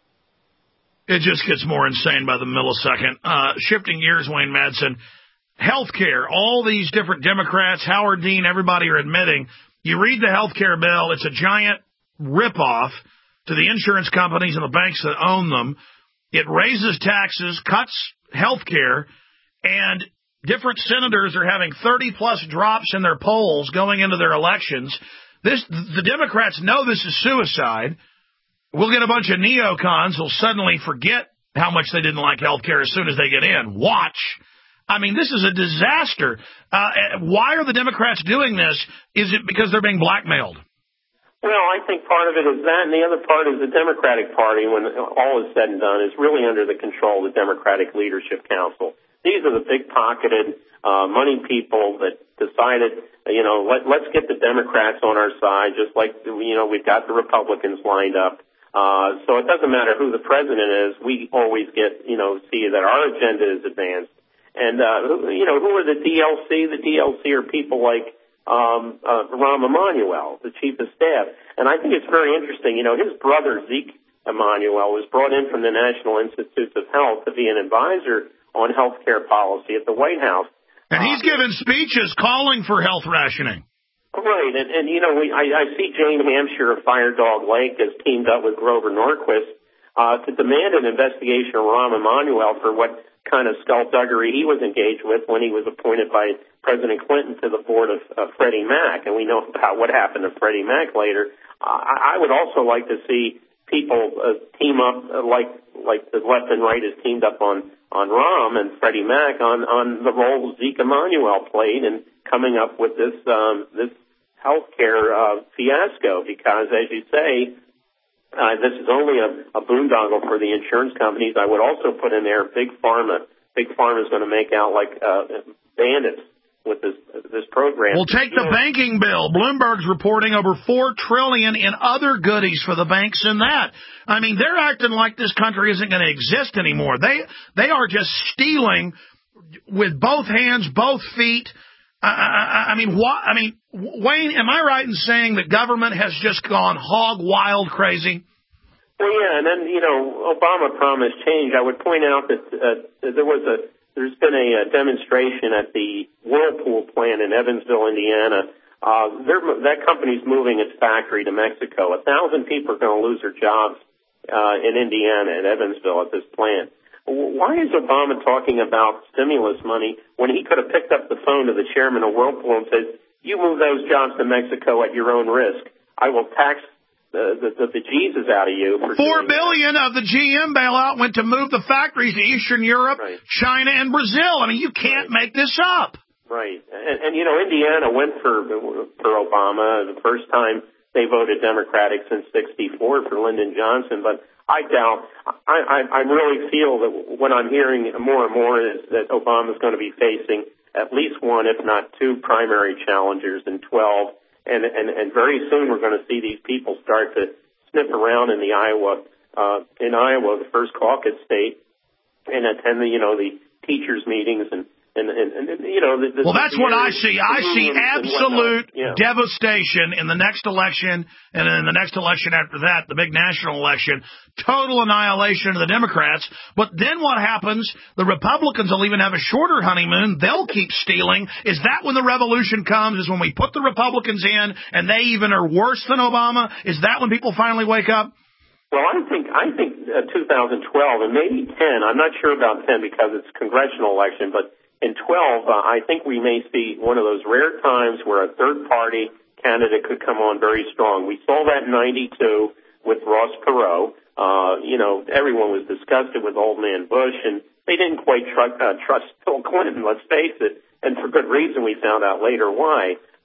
It just gets more insane by the millisecond. Uh, shifting gears, Wayne Madsen, healthcare, all these different Democrats, Howard Dean, everybody are admitting, you read the healthcare bill, it's a giant ripoff to the insurance companies and the banks that own them. It raises taxes, cuts healthcare, and different senators are having thirty-plus drops in their polls going into their elections. This, the Democrats know this is suicide. We'll get a bunch of neocons who'll suddenly forget how much they didn't like healthcare as soon as they get in. Watch. I mean, this is a disaster. Uh, why are the Democrats doing this? Is it because they're being blackmailed? Well, I think part of it is that, and the other part is the Democratic Party, when all is said and done, is really under the control of the Democratic Leadership Council. These are the big-pocketed, uh, money people that decided, you know, let, let's get the Democrats on our side, just like, you know, we've got the Republicans lined up. Uh, so it doesn't matter who the president is. We always get, you know, see that our agenda is advanced. And, uh, you know, who are the D L C? The D L C are people like, um, uh, Rahm Emanuel, the chief of staff. And I think it's very interesting. You know, his brother, Zeke Emanuel, was brought in from the National Institutes of Health to be an advisor on health care policy at the White House. And he's uh, given speeches calling for health rationing. Right, and, and you know, we, I, I see Jane Hampshire of Fire Dog Lake has teamed up with Grover Norquist uh, to demand an investigation of Rahm Emanuel for what kind of skullduggery he was engaged with when he was appointed by President Clinton to the board of uh, Freddie Mac, and we know about what happened to Freddie Mac later. Uh, I, I would also like to see people uh, team up uh, like like the left and right has teamed up on on Rahm and Freddie Mac on on the role Zeke Emanuel played in coming up with this um, this healthcare uh, fiasco, because, as you say, uh, this is only a, a boondoggle for the insurance companies. I would also put in there Big Pharma. Big Pharma is going to make out like uh, bandits with this this program. We'll take the banking bill. Bloomberg's reporting over four trillion dollars in other goodies for the banks in that. I mean, they're acting like this country isn't going to exist anymore. They they are just stealing with both hands, both feet. I, I, I mean, what? I mean, Wayne, am I right in saying that government has just gone hog wild crazy? Well, yeah, and then, you know, Obama promised change. I would point out that uh, there was a, there's been a, a demonstration at the Whirlpool plant in Evansville, Indiana. Uh, that company's moving its factory to Mexico. A thousand people are going to lose their jobs uh, in Indiana, in Evansville, at this plant. Why is Obama talking about stimulus money when he could have picked up the phone to the chairman of Whirlpool and said, you move those jobs to Mexico at your own risk. I will tax the, the, the, the Jesus out of you. For Four billion dollars of the G M bailout went to move the factories to Eastern Europe, right. China, and Brazil. I mean, you can't right. make this up. Right. And, and, you know, Indiana went for, for Obama the first time they voted Democratic since sixty-four for Lyndon Johnson, but I doubt, I, I, I really feel that what I'm hearing more and more is that Obama's going to be facing at least one, if not two, primary challengers in twelve. And, and, and very soon we're going to see these people start to sniff around in the Iowa, uh, in Iowa, the first caucus state, and attend the, you know, the teachers' meetings and, And, and, and you know, the, the, well, that's the what I see. I see absolute yeah. devastation in the next election, and in the next election after that, the big national election, total annihilation of the Democrats. But then what happens? The Republicans will even have a shorter honeymoon. They'll keep stealing. Is that when the revolution comes? Is when we put the Republicans in, and they even are worse than Obama? Is that when people finally wake up? Well, I think I think uh, two thousand twelve and maybe ten. I'm not sure about ten because it's a congressional election, but in twelve, uh, I think we may see one of those rare times where a third-party candidate could come on very strong. We saw that in ninety-two with Ross Perot. Uh, you know, everyone was disgusted with old man Bush, and they didn't quite tr- uh, trust Bill Clinton, let's face it, and for good reason. We found out later why.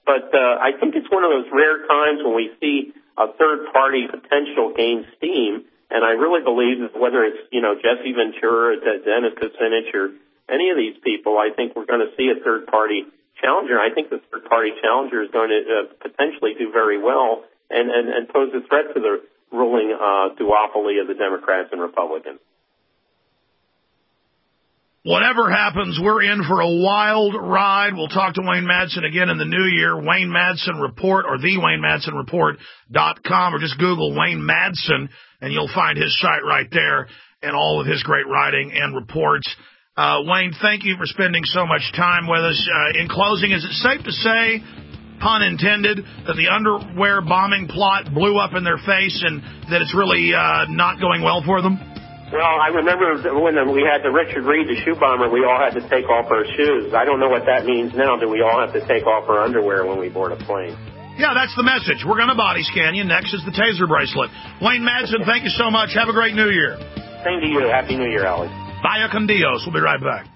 But uh, I think it's one of those rare times when we see a third party potential gain steam. And I really believe that whether it's, you know, Jesse Ventura, Dennis Kucinich, or any of these people, I think we're going to see a third party challenger. I think the third party challenger is going to uh, potentially do very well and, and, and pose a threat to the ruling uh, duopoly of the Democrats and Republicans. Whatever happens, we're in for a wild ride. We'll talk to Wayne Madsen again in the new year. Wayne Madsen Report or the Wayne Madsen Report dot com, or just Google Wayne Madsen and you'll find his site right there and all of his great writing and reports. Uh, Wayne, thank you for spending so much time with us. Uh, in closing, is it safe to say, pun intended, that the underwear bombing plot blew up in their face and that it's really uh, not going well for them? Well, I remember when we had the Richard Reed, the shoe bomber, we all had to take off our shoes. I don't know what that means now. Do we all have to take off our underwear when we board a plane? Yeah, that's the message. We're going to body scan you. Next is the taser bracelet. Wayne Madsen, thank you so much. Have a great New Year. Same to you. Happy New Year, Alex. Vaya con Dios. We'll be right back.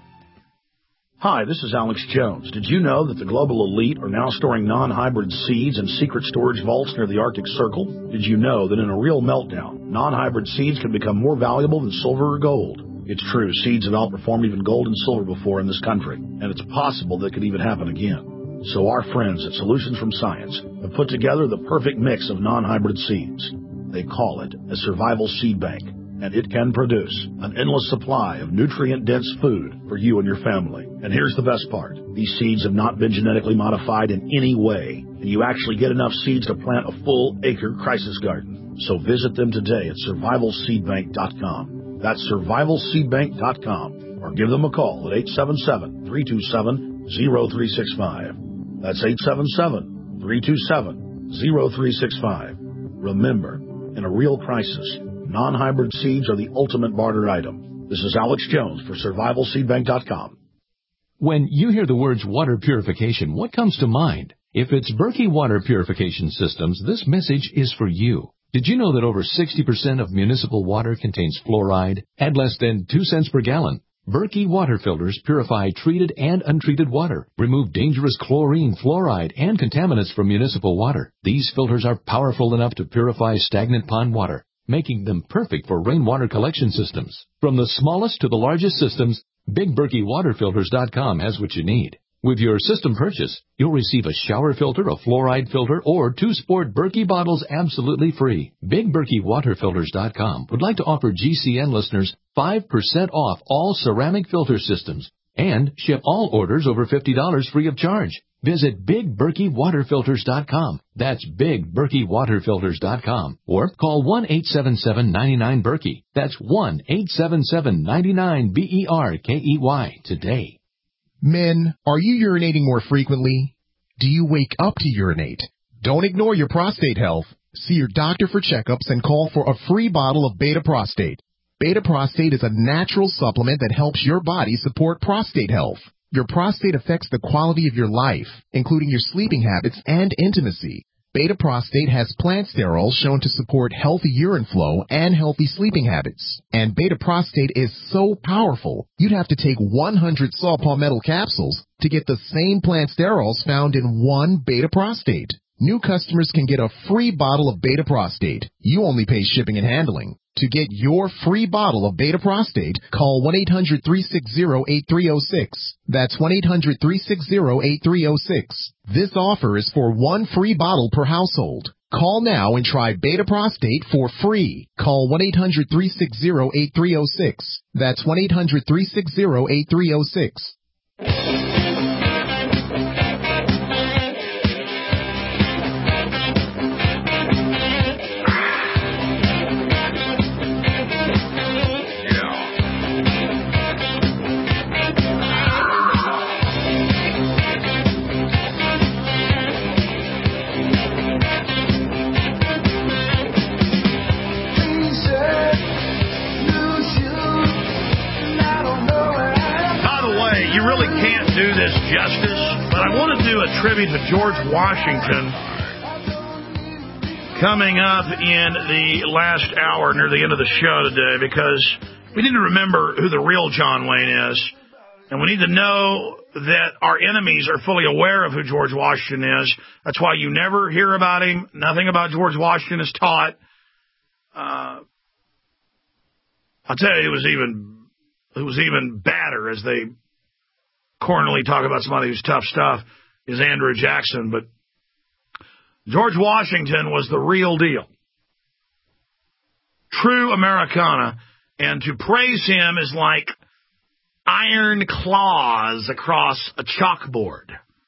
Hi, this is Alex Jones. Did you know that the global elite are now storing non-hybrid seeds in secret storage vaults near the Arctic Circle? Did you know that in a real meltdown, non-hybrid seeds can become more valuable than silver or gold? It's true, seeds have outperformed even gold and silver before in this country, and it's possible that could even happen again. So our friends at Solutions from Science have put together the perfect mix of non-hybrid seeds. They call it a survival seed bank, and it can produce an endless supply of nutrient-dense food for you and your family. And here's the best part. These seeds have not been genetically modified in any way, and you actually get enough seeds to plant a full-acre crisis garden. So visit them today at survival seed bank dot com. That's survival seed bank dot com, or give them a call at eight seven seven, three two seven, zero three six five. That's eight seven seven, three two seven, zero three six five. Remember, in a real crisis, non-hybrid seeds are the ultimate barter item. This is Alex Jones for survival seed bank dot com. When you hear the words water purification, what comes to mind? If it's Berkey Water Purification Systems, this message is for you. Did you know that over sixty percent of municipal water contains fluoride at less than two cents per gallon? Berkey water filters purify treated and untreated water, remove dangerous chlorine, fluoride, and contaminants from municipal water. These filters are powerful enough to purify stagnant pond water, making them perfect for rainwater collection systems. From the smallest to the largest systems, Big Berkey Water Filters dot com has what you need. With your system purchase, you'll receive a shower filter, a fluoride filter, or two sport Berkey bottles absolutely free. Big Berkey Water Filters dot com would like to offer G C N listeners five percent off all ceramic filter systems and ship all orders over fifty dollars free of charge. Visit Big Berkey Water Filters dot com. That's Big Berkey Water Filters dot com. Or call one eight seven seven, nine nine, Berkey. That's one eight seven seven, nine nine, B E R K E Y today. Men, are you urinating more frequently? Do you wake up to urinate? Don't ignore your prostate health. See your doctor for checkups and call for a free bottle of Beta Prostate. Beta Prostate is a natural supplement that helps your body support prostate health. Your prostate affects the quality of your life, including your sleeping habits and intimacy. Beta Prostate has plant sterols shown to support healthy urine flow and healthy sleeping habits. And Beta Prostate is so powerful, you'd have to take one hundred saw palmetto capsules to get the same plant sterols found in one Beta Prostate. New customers can get a free bottle of Beta Prostate. You only pay shipping and handling. To get your free bottle of Beta Prostate, call one eight hundred, three six zero, eight three zero six. That's one eight hundred, three six zero, eight three zero six. This offer is for one free bottle per household. Call now and try Beta Prostate for free. Call one eight hundred, three six zero, eight three zero six. That's one eight hundred, three six zero, eight three zero six. Do this justice, but I want to do a tribute to George Washington coming up in the last hour near the end of the show today, because we need to remember who the real John Wayne is. And we need to know that our enemies are fully aware of who George Washington is. That's why you never hear about him. Nothing about George Washington is taught. Uh, I'll tell you, it was even it was even badder as they cornily talk about somebody who's tough stuff is Andrew Jackson. But George Washington was the real deal. True Americana. And to praise him is like iron claws across a chalkboard.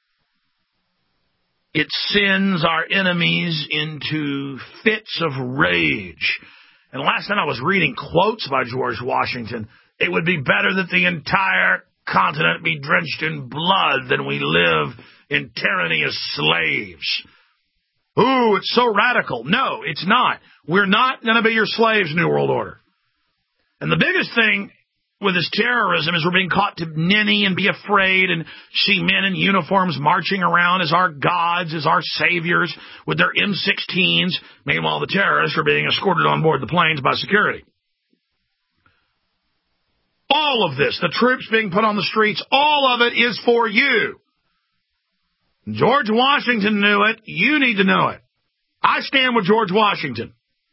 It sends our enemies into fits of rage. And last night I was reading quotes by George Washington. It would be better that the entire continent be drenched in blood than we live in tyranny as slaves. Ooh, it's so radical. No, it's not. We're not going to be your slaves, New World Order. And the biggest thing with this terrorism is we're being caught to ninny and be afraid and see men in uniforms marching around as our gods, as our saviors with their M sixteens. Meanwhile, the terrorists are being escorted on board the planes by security. All of this, the troops being put on the streets, all of it is for you. George Washington knew it. You need to know it. I stand with George Washington.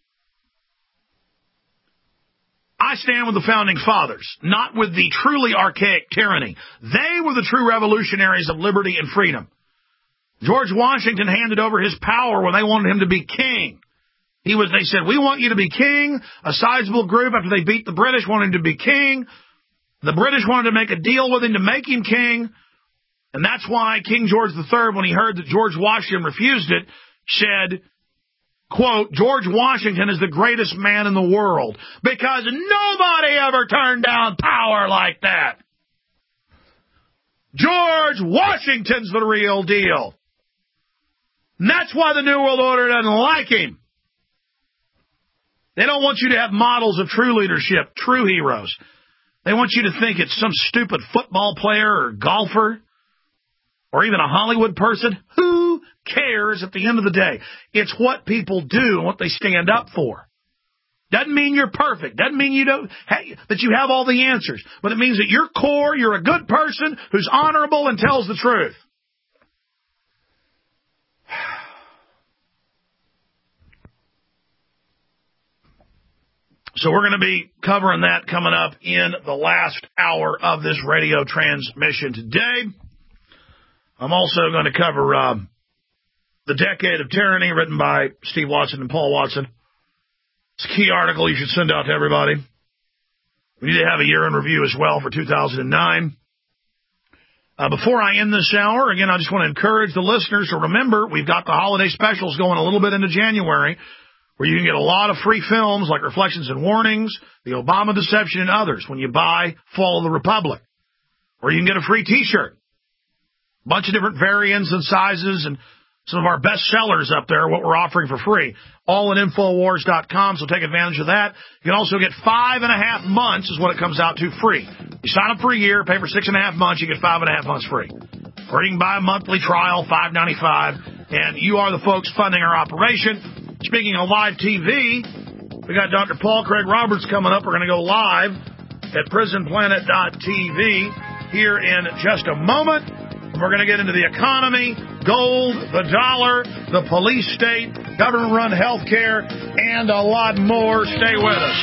I stand with the Founding Fathers, not with the truly archaic tyranny. They were the true revolutionaries of liberty and freedom. George Washington handed over his power when they wanted him to be king. He was. They said, we want you to be king. A sizable group, after they beat the British, wanted him to be king. The British wanted to make a deal with him to make him king. And that's why King George the Third, when he heard that George Washington refused it, said, quote, George Washington is the greatest man in the world because nobody ever turned down power like that. George Washington's the real deal. And that's why the New World Order doesn't like him. They don't want you to have models of true leadership, true heroes. They want you to think it's some stupid football player or golfer or even a Hollywood person. Who cares at the end of the day? It's what people do and what they stand up for. Doesn't mean you're perfect. Doesn't mean you don't that you have all the answers. But it means that your core, you're a good person who's honorable and tells the truth. So we're going to be covering that coming up in the last hour of this radio transmission today. I'm also going to cover uh, The Decade of Tyranny, written by Steve Watson and Paul Watson. It's a key article you should send out to everybody. We need to have a year in review as well for two thousand nine. Uh, before I end this hour, again, I just want to encourage the listeners to remember we've got the holiday specials going a little bit into January, where you can get a lot of free films like Reflections and Warnings, The Obama Deception, and others when you buy Fall of the Republic. Or you can get a free T-shirt. A bunch of different variants and sizes and some of our best sellers up there, what we're offering for free. All at Infowars dot com, so take advantage of that. You can also get five and a half months is what it comes out to free. You sign up for a year, pay for six and a half months, you get five and a half months free. Or you can buy a monthly trial, five ninety-five, and you are the folks funding our operation. Speaking of live T V, we got Doctor Paul Craig Roberts coming up. We're going to go live at prison planet dot t v here in just a moment. We're going to get into the economy, gold, the dollar, the police state, government-run health care, and a lot more. Stay with us.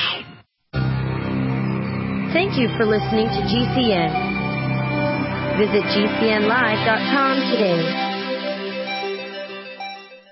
Thank you for listening to G C N. Visit G C N live dot com today.